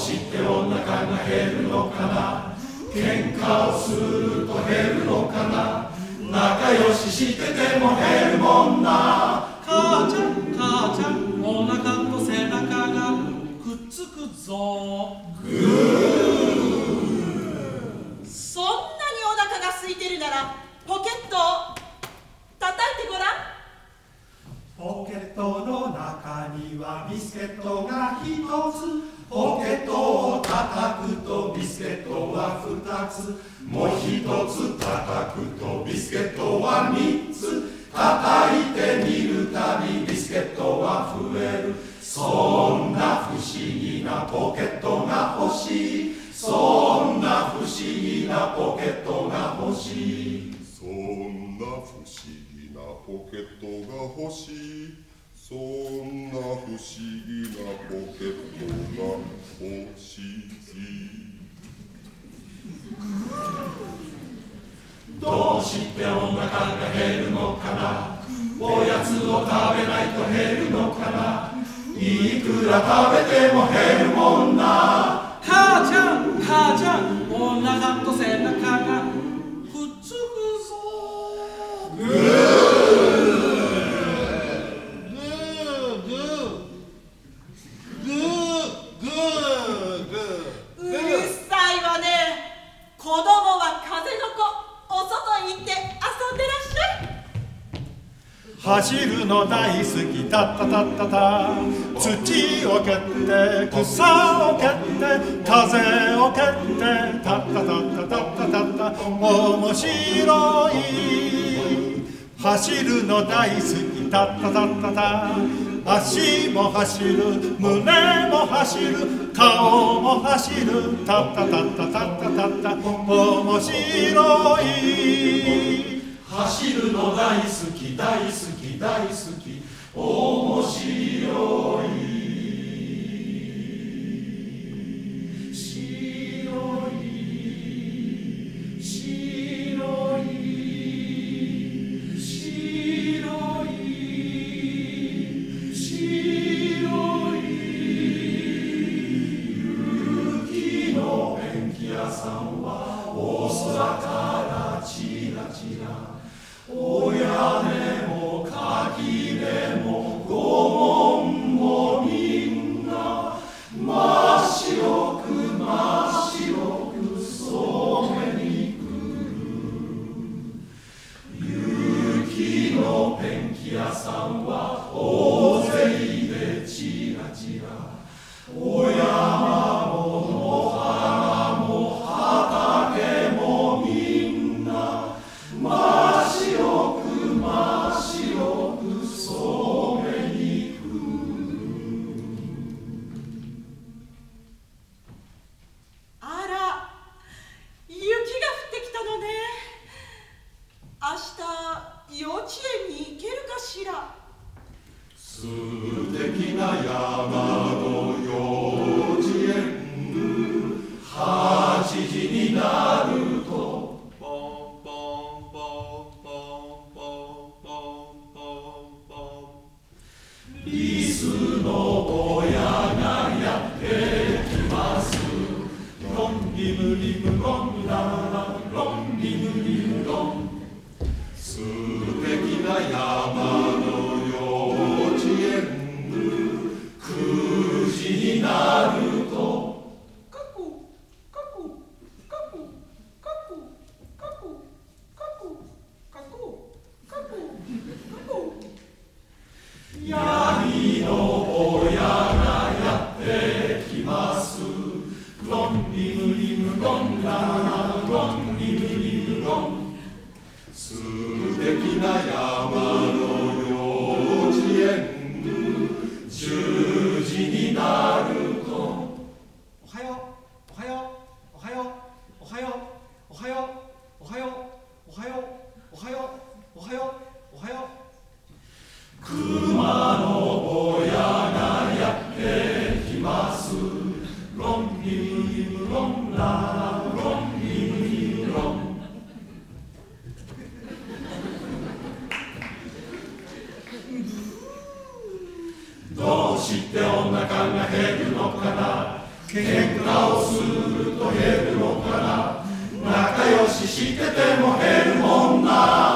してお腹が減るのかな。喧嘩をすると減るのかな。仲良ししてても減るもんな。 母ちゃん母ちゃん、お腹と背中がくっつくぞ。 そんなにお腹が空いてるならポケットを叩いてごらん。 ポケットの中にはビスケットが一つ。ポケットを叩くとビスケットは二つ。もう一つ叩くとビスケットは三つ。叩いてみるたびビスケットは増える。そんな不思議なポケットが欲しい。そんな不思議なポケットが欲しい。 そんな不思議なポケットが欲しい。そんな不思議なポケットが欲しい。 どうしてお腹が減るのかな。おやつを食べないと減るのかな。いくら食べても減るもんな。 母ちゃん母ちゃん、お腹と背中がくっつくぞ。 子供は風の子、お外に行って遊んでらっしゃい。 走るの大好きタッタタッタタ。土を蹴って草を蹴って風を蹴ってタッタタッタタッタタッタ。面白い。走るの大好きタッタタッタタ。足も走る、胸も走る、顔も走る、タッタタッタタッタタッタ。面白い。 走るの大好き大好き大好き面白い。白い白い白い白い。雪のペンキ屋さんは大空からチラチラ。お屋根も垣根もご門もみんな真っ白く真っ白く染めに来る。雪のペンキ屋さんは大勢でチラチラ。お山も野原も畑もみんな真っ白く真っ白く染めに来る。 あら、雪が降ってきたのね。明日幼稚園に行けるかしら。 素敵な山の幼稚園。8時になるとリスの親がやってきます。ロンリムリムロンララロンリムリムロン。素敵な山の幼稚園。9時になるとカコカコカコカコカコカコカコカコカコ。ヤギの親がやってきます。ロンリムリムロンララロンリムリムロン。素敵な山の幼稚園。10時になるとおはようおはようおはようおはようおはようおはようおはようおはようおはようおはよう。 熊の親がやってきます。ロンリムリムロンラロンリムリムロン。どうしてお腹が減るのかな。 喧嘩をすると減るのかな、仲良ししてても減るもんな。